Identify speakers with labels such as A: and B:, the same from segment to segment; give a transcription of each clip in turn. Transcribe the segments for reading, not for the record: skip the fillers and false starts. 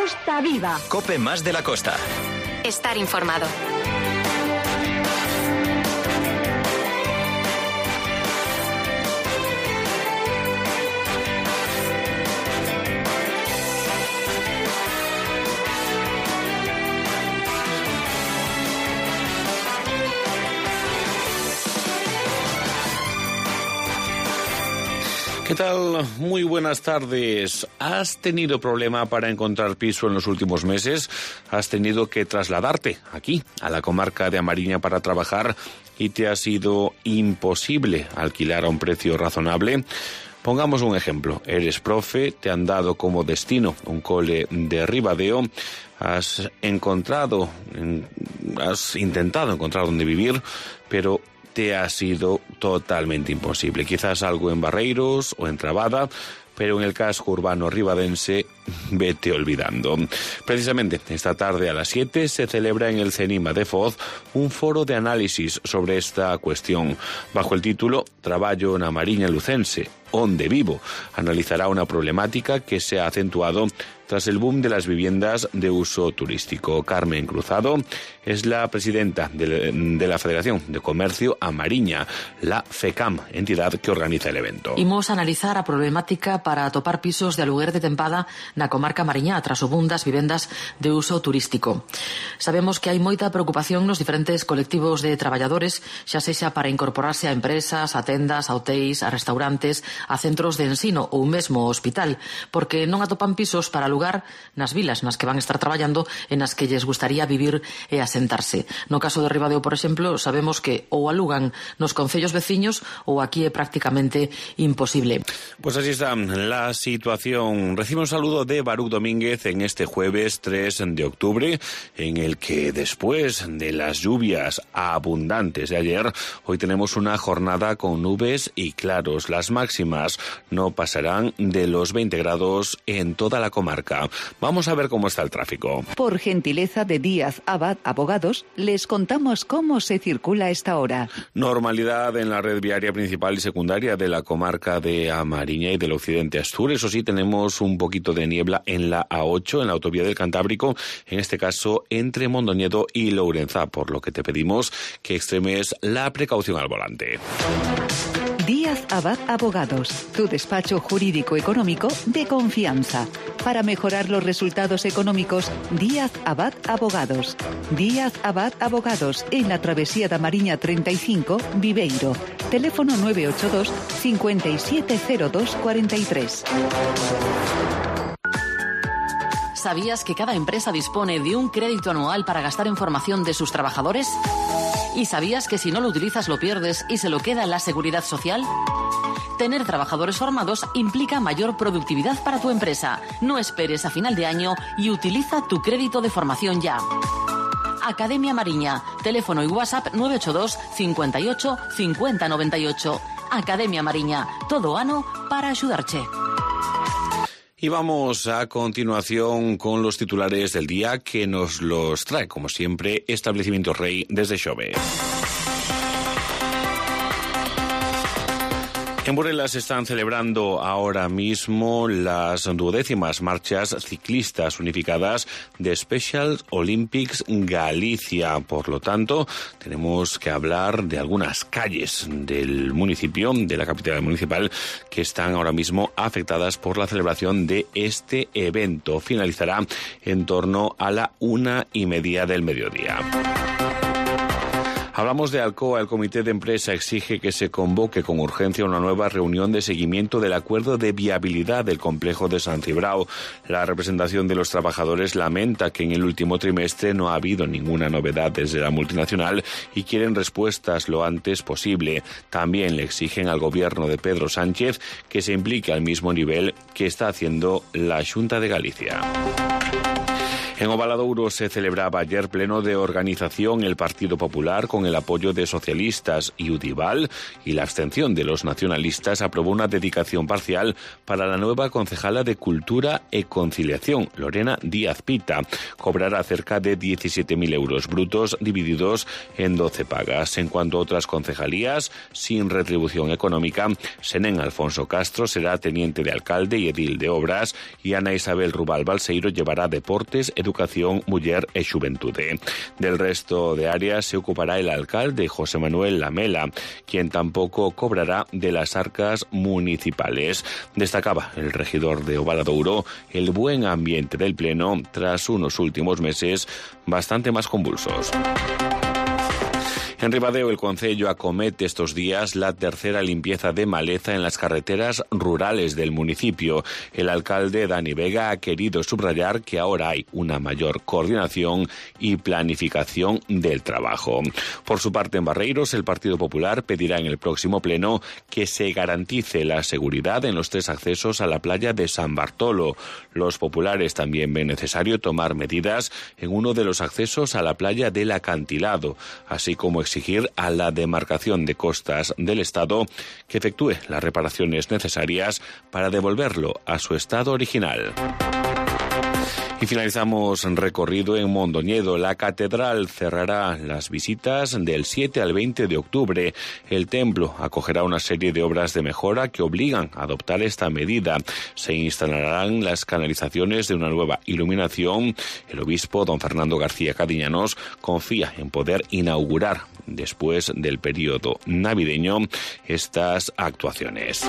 A: Costa Viva.
B: COPE más de la costa.
C: Estar informado.
D: ¿Qué tal? Muy buenas tardes. ¿Has tenido problema para encontrar piso en los últimos meses? ¿Has tenido que trasladarte aquí, a la comarca de A Mariña, para trabajar y te ha sido imposible alquilar a un precio razonable? Pongamos un ejemplo. Eres profe, te han dado como destino un cole de Ribadeo, has intentado encontrar dónde vivir, pero te ha sido totalmente imposible. Quizás algo en Barreiros o en Trabada, pero en el casco urbano ribadense, vete olvidando. Precisamente esta tarde a las 7 se celebra en el CENIMA de Foz un foro de análisis sobre esta cuestión. Bajo el título Traballo na Mariña Lucense, onde vivo, analizará una problemática que se ha acentuado tras el boom de las viviendas de uso turístico. Carmen Cruzado es la presidenta de la Federación de Comercio A Mariña, la FECAM, entidad que organiza el evento.
E: Imos analizar a problemática para atopar pisos de aluguer de tempada na comarca mariñá tras o boom das vivendas de uso turístico. Sabemos que hai moita preocupación nos diferentes colectivos de traballadores, xa sexa para incorporarse a empresas, a tendas, a hotéis, a restaurantes, a centros de ensino ou mesmo ao hospital, porque non atopan pisos para alugar nas vilas nas que van estar traballando e nas que lles gustaría vivir e asentarse. No caso de Ribadeo, por exemplo, sabemos que ou alugan nos concellos veciños ou aquí é prácticamente imposible.
D: Pues así está la situación. Recibe un saludo de Baruch Domínguez en este jueves 3 de octubre, en el que después de las lluvias abundantes de ayer, hoy tenemos una jornada con nubes y claros. Las máximas no pasarán de los 20 grados en toda la comarca. Vamos a ver cómo está el tráfico.
F: Por gentileza de Díaz Abad Abogados, les contamos cómo se circula a esta hora.
D: Normalidad en la red viaria principal y secundaria de la comarca de A Mariña y del occidente Astur. Eso sí, tenemos un poquito de niebla en la A8, en la autovía del Cantábrico, en este caso entre Mondoñedo y Lourenza, por lo que te pedimos que extremes la precaución al volante.
F: Díaz Abad Abogados, tu despacho jurídico económico de confianza. Para mejorar los resultados económicos, Díaz Abad Abogados. Díaz Abad Abogados, en la travesía da Mariña 35, Viveiro. Teléfono 982 570243.
E: ¿Sabías que cada empresa dispone de un crédito anual para gastar en formación de sus trabajadores? ¿Y sabías que si no lo utilizas lo pierdes y se lo queda la Seguridad Social? Tener trabajadores formados implica mayor productividad para tu empresa. No esperes a final de año y utiliza tu crédito de formación ya. Academia Mariña, teléfono y WhatsApp 982 58 50 98. Academia Mariña, todo ano para axudarche.
D: Y vamos a continuación con los titulares del día, que nos los trae, como siempre, Establecimiento Rey desde Xove. En Burela se están celebrando ahora mismo las 12ª marchas ciclistas unificadas de Special Olympics Galicia. Por lo tanto, tenemos que hablar de algunas calles del municipio, de la capital municipal, que están ahora mismo afectadas por la celebración de este evento. Finalizará en torno a la 1:30 del mediodía. Hablamos de Alcoa. El comité de empresa exige que se convoque con urgencia una nueva reunión de seguimiento del acuerdo de viabilidad del complejo de San Cibrao. La representación de los trabajadores lamenta que en el último trimestre no ha habido ninguna novedad desde la multinacional y quieren respuestas lo antes posible. También le exigen al gobierno de Pedro Sánchez que se implique al mismo nivel que está haciendo la Xunta de Galicia. En Ovalladouro se celebraba ayer pleno de organización el Partido Popular con el apoyo de socialistas y Udival, y la abstención de los nacionalistas aprobó una dedicación parcial para la nueva concejala de Cultura e Conciliación, Lorena Díaz Pita. Cobrará cerca de 17.000 euros brutos divididos en 12 pagas. En cuanto a otras concejalías sin retribución económica, Senén Alfonso Castro será teniente de alcalde y edil de obras, y Ana Isabel Rubal Balseiro llevará deportes, educación, muller e xuventude. Del resto de áreas se ocupará el alcalde José Manuel Lamela, quien tampoco cobrará de las arcas municipales. Destacaba el regidor de Ovalladouro el buen ambiente del pleno tras unos últimos meses bastante más convulsos. En Ribadeo, el concello acomete estos días la tercera limpieza de maleza en las carreteras rurales del municipio. El alcalde Dani Vega ha querido subrayar que ahora hay una mayor coordinación y planificación del trabajo. Por su parte, en Barreiros, el Partido Popular pedirá en el próximo pleno que se garantice la seguridad en los 3 accesos a la playa de San Bartolo. Los populares también ven necesario tomar medidas en uno de los accesos a la playa del Acantilado, así como exigir a la demarcación de costas del Estado que efectúe las reparaciones necesarias para devolverlo a su estado original. Y finalizamos recorrido en Mondoñedo. La catedral cerrará las visitas del 7 al 20 de octubre. El templo acogerá una serie de obras de mejora que obligan a adoptar esta medida. Se instalarán las canalizaciones de una nueva iluminación. El obispo, don Fernando García Cadiñanos, confía en poder inaugurar después del periodo navideño estas actuaciones.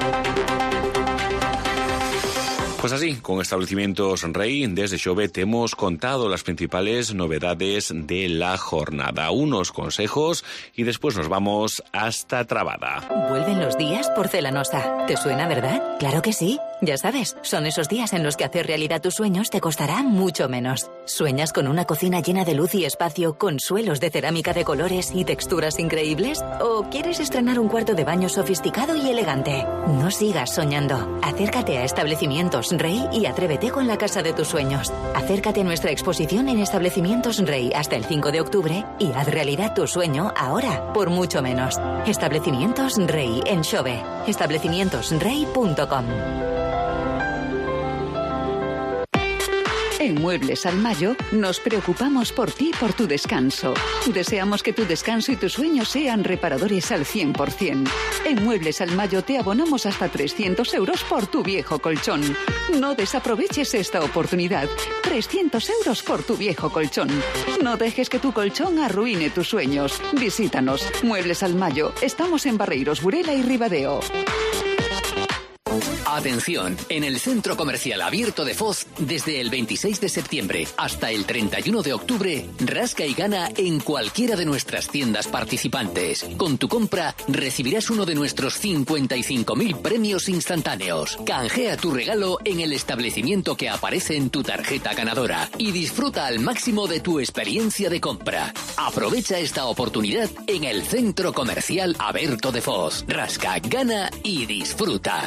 D: Pues así, con Establecimientos Rey, desde Xove te hemos contado las principales novedades de la jornada. Unos consejos y después nos vamos hasta Trabada.
A: Vuelven los días Porcelanosa. ¿Te suena, verdad? Claro que sí. Ya sabes, son esos días en los que hacer realidad tus sueños te costará mucho menos. ¿Sueñas con una cocina llena de luz y espacio, con suelos de cerámica de colores y texturas increíbles? ¿O quieres estrenar un cuarto de baño sofisticado y elegante? No sigas soñando. Acércate a Establecimientos Rey y atrévete con la casa de tus sueños. Acércate a nuestra exposición en Establecimientos Rey hasta el 5 de octubre y haz realidad tu sueño ahora, por mucho menos. Establecimientos Rey en Xove. Establecimientosrey.com.
F: En Muebles al Mayo nos preocupamos por ti y por tu descanso. Deseamos que tu descanso y tus sueños sean reparadores al 100%. En Muebles al Mayo te abonamos hasta 300 euros por tu viejo colchón. No desaproveches esta oportunidad. 300 euros por tu viejo colchón. No dejes que tu colchón arruine tus sueños. Visítanos. Muebles al Mayo. Estamos en Barreiros, Burela y Ribadeo.
B: Atención, en el Centro Comercial Abierto de Foz, desde el 26 de septiembre hasta el 31 de octubre, rasca y gana en cualquiera de nuestras tiendas participantes. Con tu compra recibirás uno de nuestros 55.000 premios instantáneos. Canjea tu regalo en el establecimiento que aparece en tu tarjeta ganadora y disfruta al máximo de tu experiencia de compra. Aprovecha esta oportunidad en el Centro Comercial Abierto de Foz. Rasca, gana y disfruta.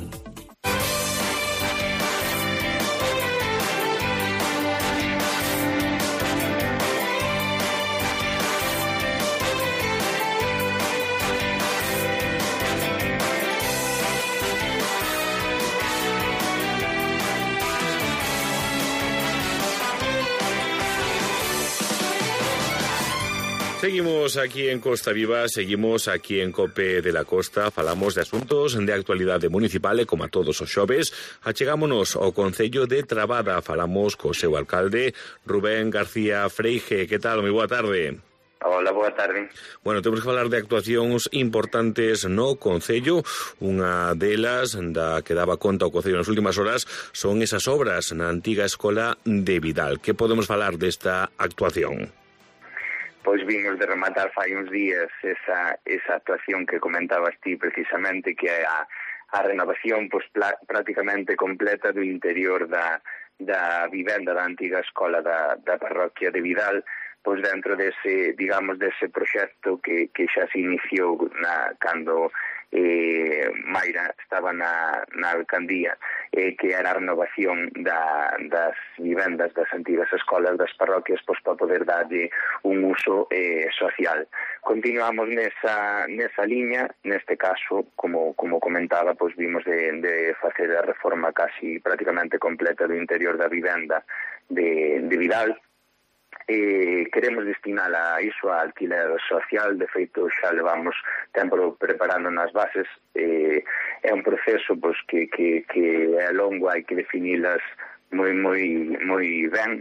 D: Seguimos aquí en Costa Viva, seguimos aquí en COPE de la Costa, falamos de asuntos de actualidade municipal e como a todos os xoves, achegámonos ao Concello de Trabada, falamos co seu alcalde, Rubén García Freige. Que tal? Moi boa tarde.
G: Hola, boa tarde.
D: Bueno, temos que falar de actuacións importantes no Concello. Unha delas, da que daba conta o Concello nas últimas horas, son esas obras na antiga escola de Vidal. Que podemos falar desta actuación?
G: Pois vimos de rematar fai uns días esa actuación que comentabas ti precisamente, que é a renovación prácticamente completa do interior da vivenda da antiga escola da parroquia de Vidal, pois dentro dese, digamos, dese proxecto que xa se iniciou cando Mayra estaba na alcaldía, que era a renovación das vivendas das antigas escolas das parroquias, pois para poder darlle un uso social. Continuamos nesa liña. Neste caso, como comentaba, pois vimos de facer a reforma casi prácticamente completa do interior da vivenda de Vidal. Queremos destinar a iso a alquiler social. De feito, xa levamos tempo preparando nas bases. É un proceso pois que é longo, hai que definilas moi ben.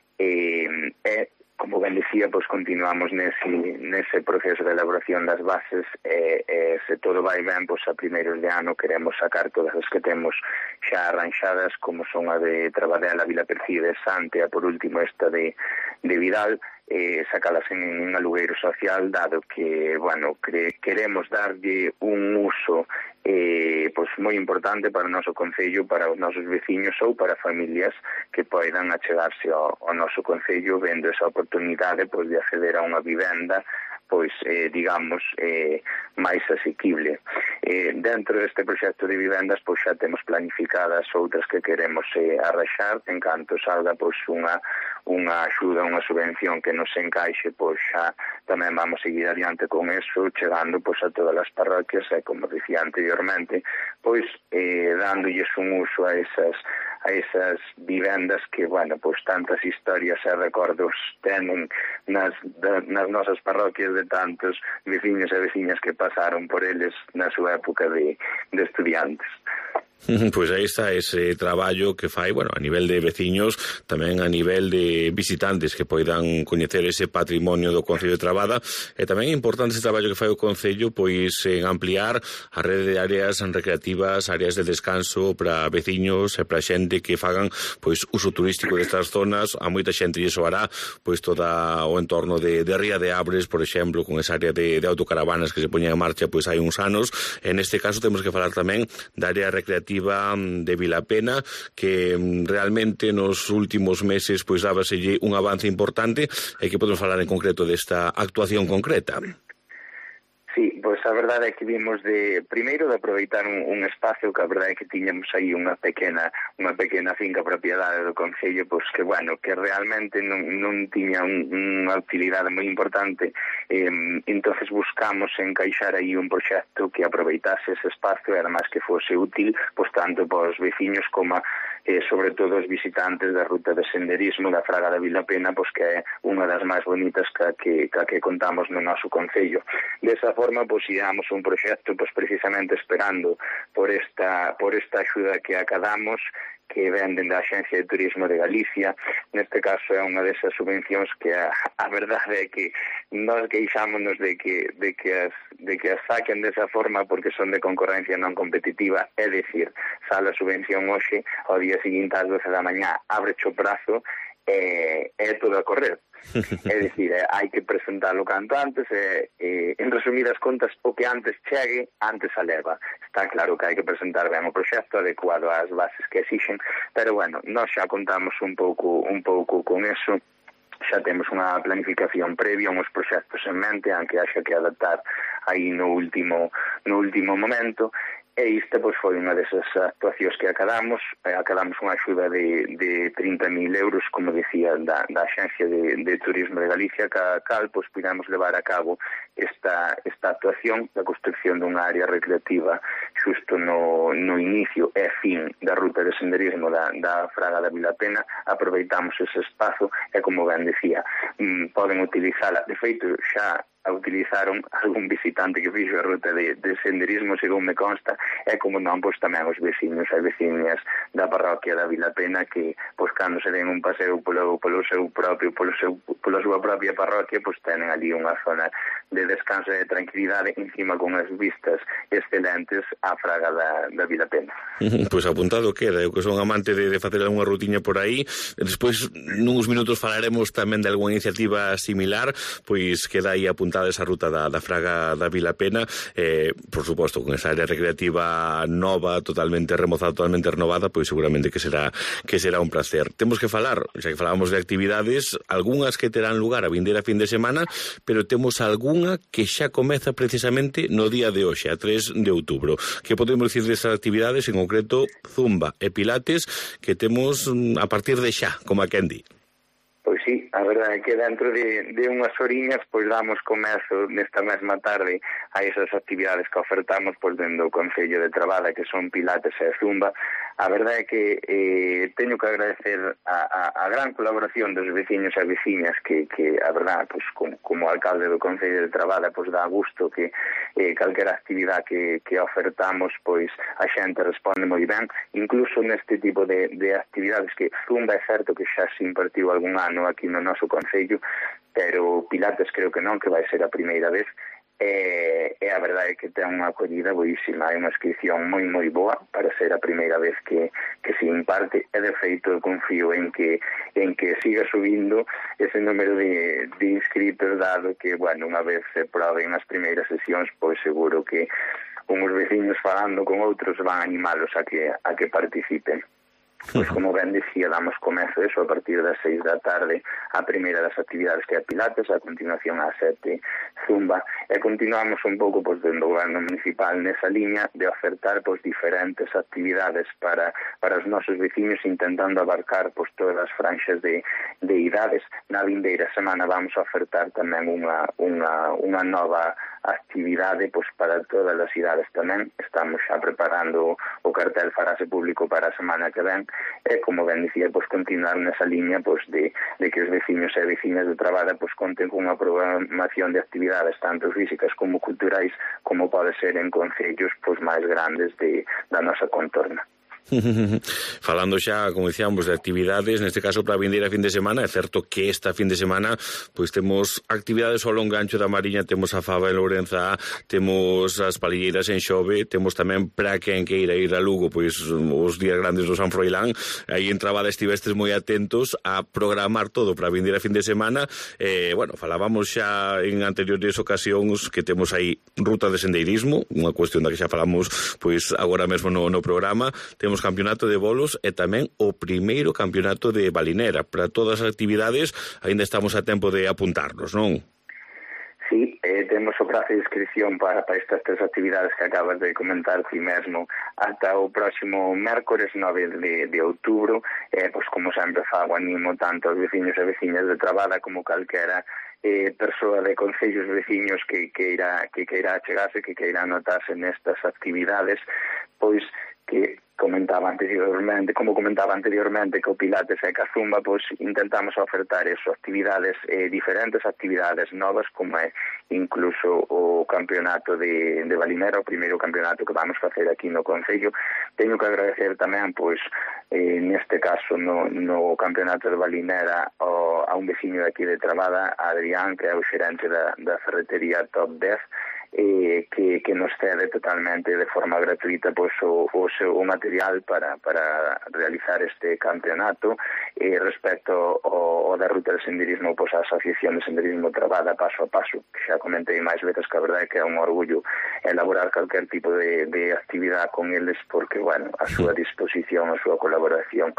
G: Como ben dicía, pois continuamos nese proceso de elaboración das bases. Se todo vai ben, pois a primeiros de ano queremos sacar todas as que temos xa arranxadas, como son a de Trabadela, Vila Percide, Sante, a por último esta de Vidal, sacalas en alugueiro social, dado que, queremos darlle un uso pois moi importante para o noso concello, para os nosos veciños ou para familias que poidan achegarse ao noso concello vendo esa oportunidade pois de acceder a unha vivenda pois, digamos, máis asequible. Dentro deste proxecto de vivendas, pois xa temos planificadas outras que queremos arranxar. En canto salga pois unha axuda, unha subvención que nos encaixe, pois xa tamén vamos seguir adiante con eso, chegando pois a todas as parroquias, e como dicía anteriormente, pois dándolles un uso a esas vivendas que, pois tantas historias e recordos tenen nas nosas parroquias de tantos veciños e veciñas que pasaron por eles na súa época de estudiantes.
D: Pois aí está ese traballo que fai, a nivel de veciños, tamén a nivel de visitantes que poidan coñecer ese patrimonio do Concello de Trabada, e tamén é importante ese traballo que fai o Concello pois en ampliar a rede de áreas recreativas, áreas de descanso para veciños e para xente que fagan pois uso turístico destas zonas. A moita xente lle soará pois toda o entorno de Ría de Abres, por exemplo, con esa área de autocaravanas que se poñen en marcha pois hai uns anos. En este caso temos que falar tamén da área recreativa de Vilapena, que realmente nos últimos meses pois dábaselle un avance importante, e que podemos falar en concreto desta actuación concreta.
G: Sí, pois a verdade é que vimos primeiro de aproveitar un espacio que a verdade é que tiñamos aí unha pequena finca propiedade do Concello, pois que realmente non tiña unha utilidade moi importante. Entonces buscamos encaixar aí un proxecto que aproveitase ese espacio e además que fose útil pois tanto para os veciños como sobre todo os visitantes da ruta de senderismo da Fraga da Vilapena, pois que é unha das máis bonitas que contamos no noso Concello. Desa forma, pois íamos un proxecto pois precisamente esperando por esta axuda que acadamos, que venden da Axencia de Turismo de Galicia. Neste caso é unha desas subvencións que a verdade é que nós queixámonos de que as saquen desa forma porque son de concorrencia non competitiva, é dicir, sale a subvención hoxe, ao día seguinte ás 12 da mañá abreche o prazo e é todo a correr. É dicir, hai que presentalo canto antes e, en resumidas contas, o que antes chegue, antes a leva. Está claro que hai que presentar ben o proxecto adecuado ás bases que exixen, pero nós xa contamos un pouco con eso. Xa temos unha planificación previa, uns proxectos en mente, aunque haxa que adaptar aí no último momento. E isto pois foi unha desas actuacións que acadamos unha axuda de 30.000 euros, como dicía, da Axencia de Turismo de Galicia, cal pois pudemos levar a cabo esta actuación da construcción dunha área recreativa xusto no inicio e fin da ruta de senderismo da Fraga da Vilapena. Aproveitamos ese espazo e, como ben dicía, poden utilizala. De feito, xa a utilizaron algún visitante que fixo a ruta de senderismo, según me consta, e como non, pois tamén os veciños e veciñas da parroquia da Vilapena que, pois, cando se den un paseo pola súa propia parroquia, pois tenen ali unha zona de descanso e de tranquilidade encima con as vistas excelentes á Fraga da Vilapena.
D: Pois apuntado queda, eu que son amante de facer algunha rutiña por aí. Despois, nuns minutos falaremos tamén de algunha iniciativa similar, pois queda aí apuntado apuntada esa ruta da Fraga da Vilapena, por suposto, con esa área recreativa nova, totalmente remozada, totalmente renovada, pois seguramente que será un placer. Temos que falar, xa que falábamos de actividades, algunhas que terán lugar a vindeira fin de semana, pero temos algunha que xa comeza precisamente no día de hoxe, a 3 de outubro. Que podemos dicir destas actividades, en concreto Zumba e Pilates, que temos a partir de xa, como a quen di?
G: Pois sí, a verdade é que dentro de unhas horiñas pois damos comezo nesta mesma tarde a esas actividades que ofertamos pois dentro do Concello de Trabada, que son Pilates e Zumba. A verdade é que teño que agradecer a gran colaboración dos veciños e veciñas que a verdade, pois como alcalde do Concello de Trabada, pois dá gusto que calquera actividade que ofertamos, pois a xente responde moi ben, incluso neste tipo de actividades que Zumba é certo que xa se impartiu algún ano aquí no noso Concello, pero Pilates creo que non, que vai ser a primeira vez. E a verdade é que ten unha acollida boísima, hai unha inscripción moi boa para ser a primeira vez que se imparte, e de feito confío en que siga subindo ese número de inscritos, dado que, bueno, unha vez se proben as primeiras sesións, pois seguro que uns veciños falando con outros van animalos a que participen. Pois como ben dicía, damos comezo eso a partir das 6 da tarde a primeira das actividades que é Pilates, a continuación a 7 Zumba, e continuamos un pouco pois dentro do goberno municipal nesa liña de ofertar pois diferentes actividades para os nosos veciños, intentando abarcar pois todas as franxas de idades. Na vindeira semana vamos a ofertar tamén unha nova actividade pois para todas as idades tamén. Estamos xa preparando o cartel farase público para a semana que ven, e como ben dicía, pois continuar nesa liña pois de que os veciños e veciñas de Trabada pois conten con unha programación de actividades tanto físicas como culturais, como pode ser en concellos pois máis grandes da nosa contorna.
D: Falando xa, como dicíamos, de actividades, neste caso para a vindeira fin de semana, é certo que esta fin de semana pois temos actividades ao longo ancho da Mariña, temos a Faba en Lourenza, temos as palilleiras en Xove, temos tamén para quen queira ir a Lugo, pois os días grandes do San Froilán. Aí en Trabada estivestes moi atentos a programar todo para a vindeira fin de semana. Bueno, falábamos xa en anteriores ocasións que temos aí ruta de sendeirismo, unha cuestión da que xa falamos pois agora mesmo no programa. Temos campeonato de bolos e tamén o primeiro campeonato de balinera. Para todas as actividades ainda estamos a tempo de apuntarnos, non?
G: Sí, temos o prazo de inscripción para estas tres actividades que acabas de comentar ti mesmo ata o próximo mércores 9 de outubro. Pois como sempre fago, animo tanto aos veciños e veciñas de Trabada como calquera persoa de concellos veciños que queira achegarse, que queira anotarse nestas actividades, pois que como comentaba anteriormente que o Pilates e que a Zumba, pois intentamos ofertar eso, actividades diferentes, actividades novas, como é incluso o campeonato de balinera, o primeiro campeonato que vamos facer aquí no Concello. Teño que agradecer tamén, pois, neste caso, no campeonato de balinera a un veciño de aquí de Trabada, Adrián, que é o xerente da ferretería Top 10, que nos cede totalmente de forma gratuita pois o seu material para realizar este campeonato. Respecto ao da ruta de senderismo, pois a Asociación de Senderismo Trabada Paso a Paso, que xa comentei máis veces que a verdade é que é un orgullo elaborar calquer tipo de actividade con eles, porque, bueno, a súa disposición, a súa colaboración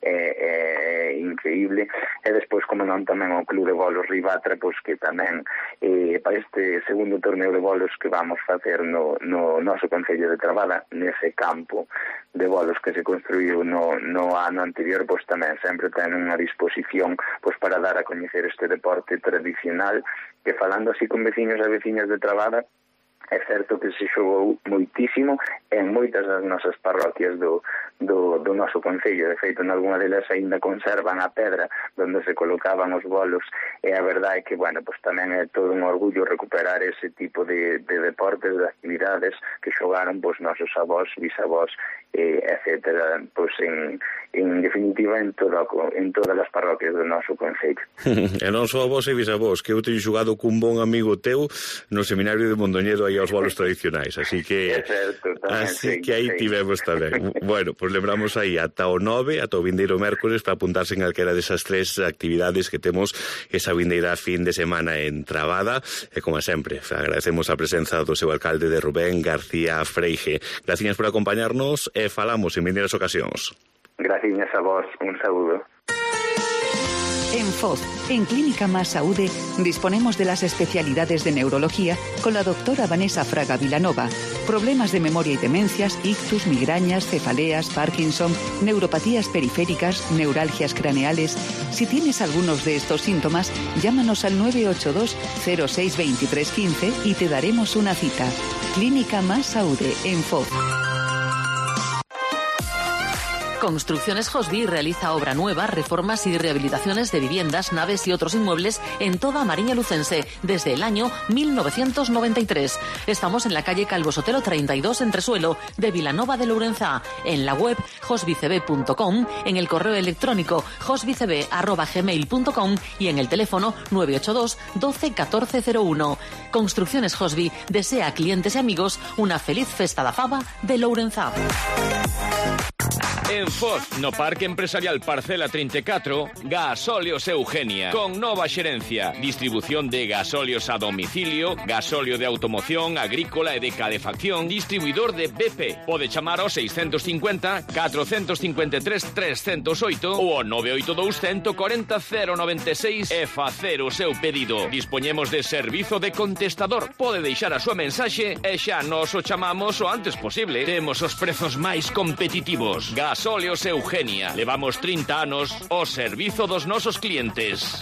G: é increíble. E despois, como non, tamén o Club de Bolos Ribatra, pois que tamén para este segundo torneo de bolos que vamos facer no noso Concello de Trabada, nese campo de bolos que se construiu no ano anterior, pois tamén sempre ten unha disposición pois para dar a coñecer este deporte tradicional, que falando así con veciños e veciñas de Trabada, é certo que se xogou moitísimo en moitas das nosas parroquias do noso concello. De feito, en algunha delas aínda conservan a pedra onde se colocaban os bolos, e a verdade é que, bueno, pues tamén é todo un orgullo recuperar ese tipo de deportes, de actividades que xogaron pois nosos avós, bisavós etcétera, pois en definitiva en todas as parroquias do noso concello.
D: E non só vos e bisavós, que eu teño xogado cun bon amigo teu no seminario de Mondoñedo aí aos bolos tradicionais, así que aí tivemos tamén. Bueno, pois lembramos aí ata o 9, ata o vindeiro mércores, para apuntarse en calquera desas tres actividades que temos esa vindeira fin de semana en Trabada, e como sempre, agradecemos a presenza do seu alcalde de Rubén García Freige. Gracias por acompañarnos e falamos en vindeiras ocasións.
G: Gracias a vos, un saludo.
F: En FOZ, en Clínica Más Saúde, disponemos de las especialidades de neurología con la doctora Vanessa Fraga Vilanova. Problemas de memoria y demencias, ictus, migrañas, cefaleas, Parkinson, neuropatías periféricas, neuralgias craneales. Si tienes algunos de estos síntomas, llámanos al 982 06 23 15 y te daremos una cita. Clínica Más Saúde, en FOZ.
E: Construcciones Hosby realiza obra nueva, reformas y rehabilitaciones de viviendas, naves y otros inmuebles en toda Mariña Lucense desde el año 1993. Estamos en la calle Calvo Sotelo 32 Entresuelo de Vilanova de Lourenzá, en la web hosbycb.com, en el correo electrónico hosbycb@gmail.com y en el teléfono 982 12 14 01. Construcciones Hosby desea a clientes y amigos una feliz festa da faba de Lourenzá.
H: En Foz, no Parque Empresarial Parcela 34, Gasóleos Eugenia, con nova xerencia, distribución de gasóleos a domicilio, gasóleo de automoción, agrícola e de calefacción, distribuidor de BP. Pode chamar ao 650 453 308 ou ao 982 140 096 e facer o seu pedido. Dispoñemos de servizo de contestador. Pode deixar a súa mensaxe e xa nos o chamamos o antes posible. Temos os prezos máis competitivos. Gasóleos Eugenia. Levamos 30 anos ao servizo dos nosos clientes.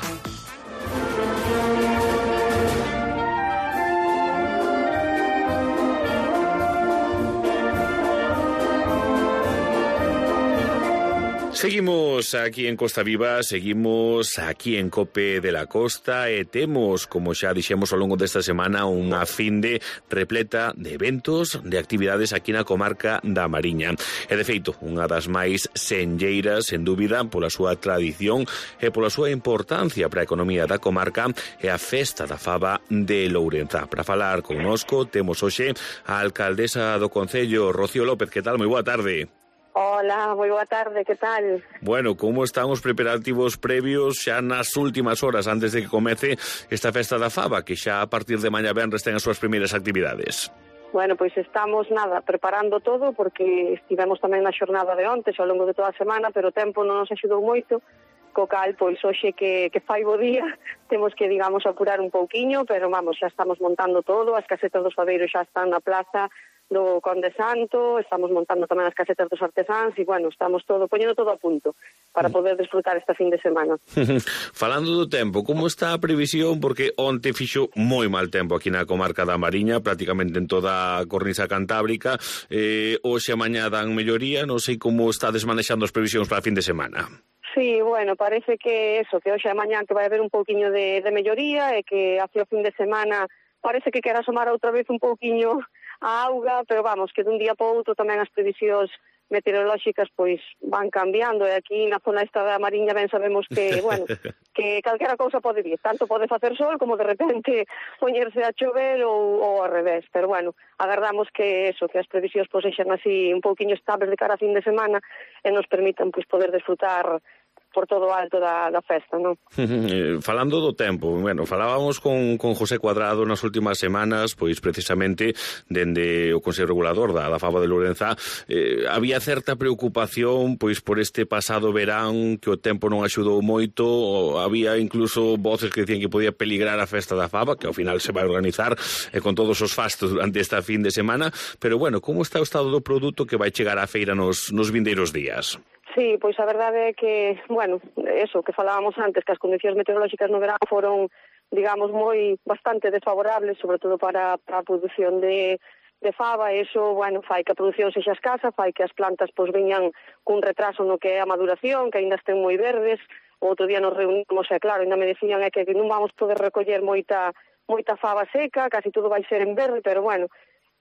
D: Seguimos aquí en Costa Viva, seguimos aquí en Cope de la Costa e temos, como xa dixemos ao longo desta semana, unha finde repleta de eventos, de actividades aquí na comarca da Mariña. E de feito, unha das máis senlleiras, sen dúbida, pola súa tradición e pola súa importancia para a economía da comarca é a Festa da Faba de Lourenzá. Para falar connosco temos hoxe a alcaldesa do Concello, Rocío López. Que tal? Moi boa tarde.
I: Hola, moi boa tarde, que tal?
D: Bueno, como están os preparativos previos xa nas últimas horas antes de que comece esta Festa da Faba, que xa a partir de mañá venres ten as súas primeiras actividades?
I: Bueno, pois estamos, preparando todo, porque estivemos tamén na xornada de onte, ao longo de toda a semana, pero o tempo non nos axudou moito, co cal, pois, hoxe que fai bo día, temos que, digamos, apurar un pouquiño, pero, vamos, xa estamos montando todo, as casetas dos fabeiros xa están na plaza do Conde Santo, estamos montando tamén as casetas dos artesáns e, bueno, estamos poñendo todo a punto para poder disfrutar esta fin de semana.
D: Falando do tempo, como está a previsión? Porque onte fixo moi mal tempo aquí na comarca da Mariña, prácticamente en toda a cornisa cantábrica. Hoxe a mañá dan melloría, non sei como está desmanexando as previsións para a fin de semana.
I: Sí, bueno, parece que hoxe a mañá que vai haber un pouquiño de melloría e que hacia o fin de semana parece que quera asomar outra vez un pouquiño a auga, pero vamos, que dun día para outro tamén as previsións meteorolóxicas pois van cambiando, e aquí na zona esta da Mariña ben sabemos que, bueno, que calquera cousa pode vir, tanto pode facer sol como de repente poñerse a chover ou ao revés, pero bueno, agardamos que as previsións pois sexan así un pouquiño estables de cara a fin de semana e nos permitan pois poder disfrutar por todo o alto da festa, non?
D: Falando do tempo, bueno, falábamos con José Cuadrado nas últimas semanas, pois precisamente dende o Consello Regulador da Faba de Lourenzá, había certa preocupación pois por este pasado verán, que o tempo non axudou moito, había incluso voces que dicían que podía peligrar a Festa da Faba, que ao final se vai organizar con todos os fastos durante esta fin de semana, pero bueno, como está o estado do produto que vai chegar á feira nos vindeiros días?
I: Sí, pois a verdade é que, bueno, que falábamos antes, que as condicións meteorolóxicas no verán foron, digamos, bastante desfavorables, sobre todo para a produción de faba, e iso, bueno, fai que a produción sexa escasa, fai que as plantas pois veñan cun retraso no que é a maduración, que aínda estén moi verdes. O outro día nos reunimos e, claro, ainda me dicían que non vamos poder recoller moita faba seca, casi todo vai ser en verde, pero, bueno,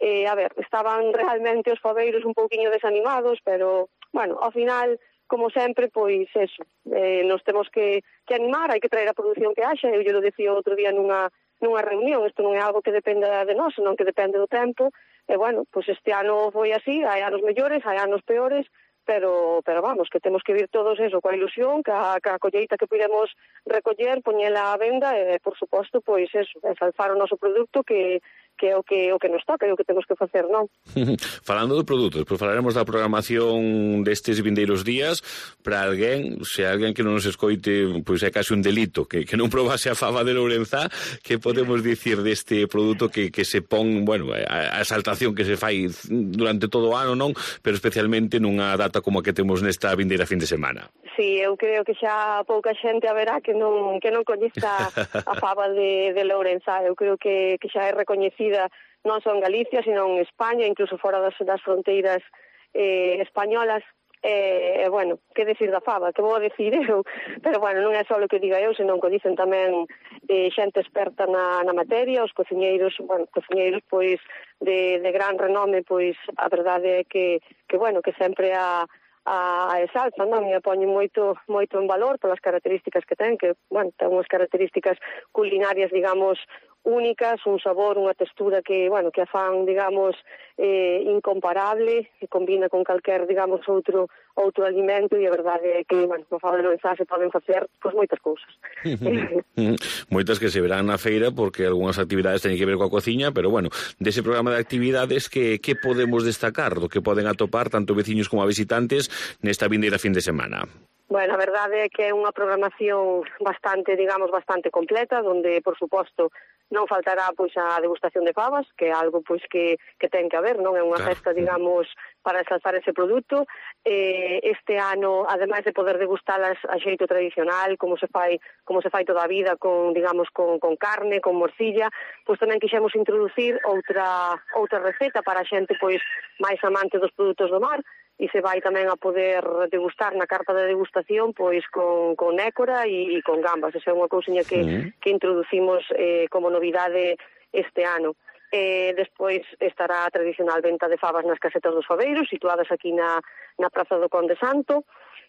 I: a ver, estaban realmente os fabeiros un pouquiño desanimados, pero, bueno, ao final, como sempre, pois eso, nos temos que animar, hai que traer a produción que haxa, eu lle lo decía outro día nunha reunión, isto non é algo que dependa de nós, senón que depende do tempo, e, bueno, pois este ano foi así, hai anos mellores, hai anos peores, pero vamos, que temos que vir todos eso, coa ilusión, que a colleita que podemos recoller, poñela á venda, e, por suposto, pois eso, ensalzar o noso produto que é o que nos toca, é o que temos que facer, non?
D: Falando de produtos, pois falaremos da programación destes vindeiros días. Para alguén, se alguén que non nos escoite, pois é casi un delito que non probase a fava de Lourenzá, que podemos dicir deste produto que se pon, bueno, a exaltación que se fai durante todo o ano, non? Pero especialmente nunha data como a que temos nesta vindeira fin de semana.
I: Sí, eu creo que xa pouca xente haberá que non coñeza a fava de Lourenzá. Eu creo que xa é recoñecida non só en Galicia, sino en España, incluso fora das fronteiras españolas. Bueno, que decir da fava, que vou a decir eu, pero bueno, non é só o que diga eu, senón que dicen tamén xente experta na materia, os cociñeiros, bueno, cociñeiros pois de gran renome, pois a verdade é que bueno, que sempre a exaltan, non? E a poñen moito en valor polas características que ten, que, bueno, ten unhas características culinarias, digamos, únicas, un sabor, unha textura que, bueno, que a fan, digamos, incomparable, que combina con calquer, digamos, outro alimento, e a verdade é que, bueno, no fava de Lourenzá se poden facer, pois, moitas cousas.
D: Moitas que se verán na feira, porque algunhas actividades teñen que ver coa cociña, pero, bueno, dese programa de actividades, que podemos destacar, do que poden atopar tanto veciños como visitantes nesta vindeira fin de semana?
I: Bueno, a verdade é que é unha programación bastante completa, donde, por suposto, non faltará pois a degustación de favas, que é algo pois que ten que haber, non? É unha festa, digamos, para exaltar ese produto. Este ano, ademais de poder degustalas a xeito tradicional, como se fai toda a vida, con, digamos, con carne, con morcilla, pois tamén quixemos introducir outra receta para a xente pois máis amante dos produtos do mar, e se vai tamén a poder degustar na carta de degustación pois con nécora e con gambas. Esa é unha cousiña que introducimos como novidade este ano. Despois estará a tradicional venta de favas nas casetas dos fabeiros, situadas aquí na Praza do Conde Santo.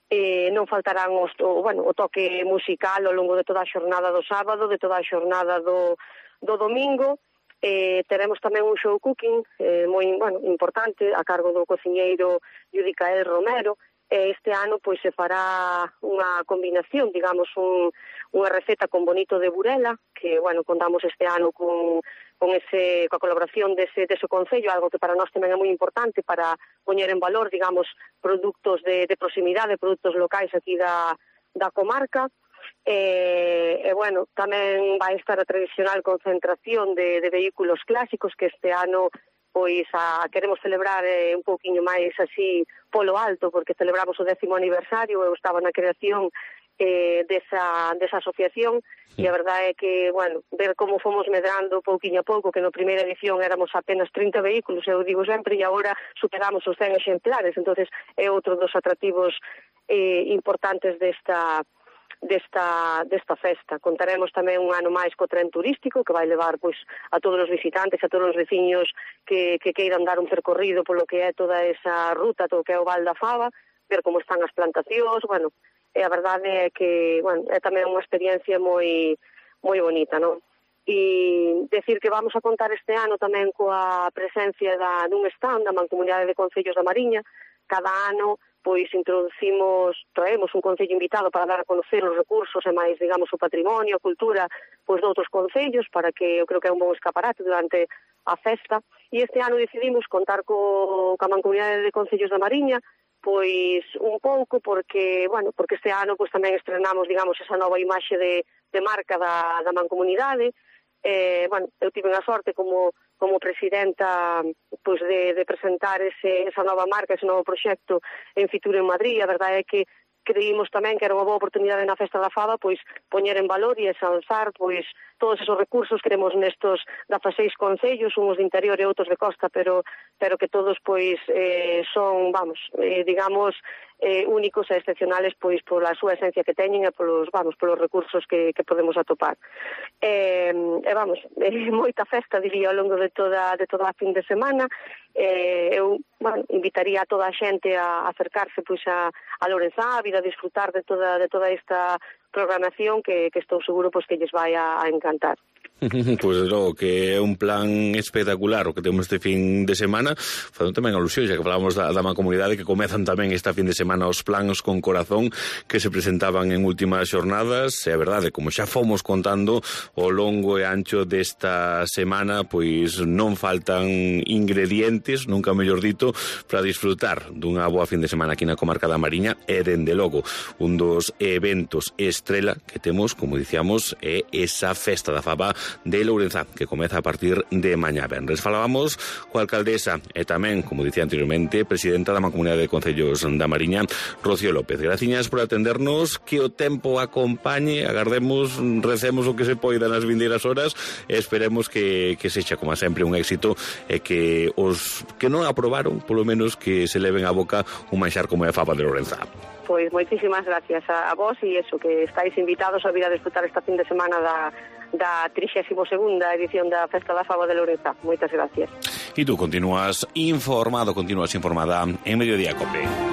I: Non faltarán o toque musical ao longo de toda a xornada do sábado, de toda a xornada do domingo. Teremos tamén un show cooking moi importante a cargo do cociñeiro Yudicael Romero. Este ano pois se fará unha combinación, digamos, unha receta con bonito de Burela, que, bueno, contamos este ano coa colaboración dese concello, algo que para nós tamén é moi importante para poñer en valor, digamos, produtos de proximidade, produtos locais aquí da comarca. Bueno, tamén vai estar a tradicional concentración de vehículos clásicos, que este ano pois queremos celebrar un pouquiño máis así polo alto, porque celebramos o 10º aniversario, eu estaba na creación desa asociación, e a verdade é que, bueno, ver como fomos medrando pouquiño a pouco, que na primeira edición éramos apenas 30 vehículos, eu digo sempre, e agora superamos os 100 exemplares, entonces é outro dos atractivos importantes desta festa. Contaremos tamén un ano máis co tren turístico, que vai levar pois a todos os visitantes, a todos os veciños que queiran dar un percorrido polo que é toda esa ruta, todo o que é o Val da Fava, ver como están as plantacións, bueno, e a verdade é que, bueno, é tamén unha experiencia moi bonita, non? E decir que vamos a contar este ano tamén coa presencia dun stand da Mancomunidade de Concellos da Mariña. Cada ano pois traemos un concello invitado para dar a conocer os recursos e máis, digamos, o patrimonio, a cultura, pois de outros concellos, para que eu creo que é un bon escaparate durante a festa. E este ano decidimos contar coa Mancomunidade de Concellos da Mariña, pois un pouco porque este ano pois tamén estrenamos, digamos, esa nova imaxe de marca da Mancomunidade. Eu tive a sorte como presidenta pois de presentar esa nova marca, ese novo proxecto en Fitur en Madrid. A verdade é que creímos tamén que era unha boa oportunidade na Festa da Fava pois poñer en valor e exalzar pois todos esos recursos que temos nestos 16 concellos, uns de interior e outros de costa, pero que todos pois son, digamos, únicos e excepcionales pois pola súa esencia que teñen e polos recursos que podemos atopar. Moita festa, diría, ao longo de toda a fin de semana. Eu invitaría a toda a xente a acercarse pois a Lourenzá, a vir a disfrutar de toda esta programación que estou seguro pois que lles vai a encantar.
D: Pois logo que é un plan espectacular o que temos este fin de semana, facendo tamén alusión, xa que falamos da Mancomunidade, que comezan tamén esta fin de semana os plans con corazón que se presentaban en últimas xornadas. E a verdade, como xa fomos contando ao longo e ancho desta semana, pois non faltan ingredientes, nunca mellor dito, para disfrutar dunha boa fin de semana aquí na comarca da Mariña. E dende logo, un dos eventos estrela que temos, como dicíamos, é esa festa da faba de Lourenzá, que comeza a partir de mañá venres. Falábamos coa alcaldesa e tamén, como dicía anteriormente, presidenta da Mancomunidade de Concellos da Mariña, Rocío López. Graciñas por atendernos, que o tempo acompañe, agardemos, recemos o que se poida nas vindeiras horas e esperemos que sexa, como sempre, un éxito e que os que non aprobaron, polo menos que se leven a boca un manxar como é a faba de Lourenzá.
I: Pois moitísimas gracias a vos e eso, que estáis invitados a vir a disfrutar esta fin de semana da 32ª edición da Festa da Faba de Lourenzá. Moitas gracias.
D: E tú continúas informada en Mediodía Cope.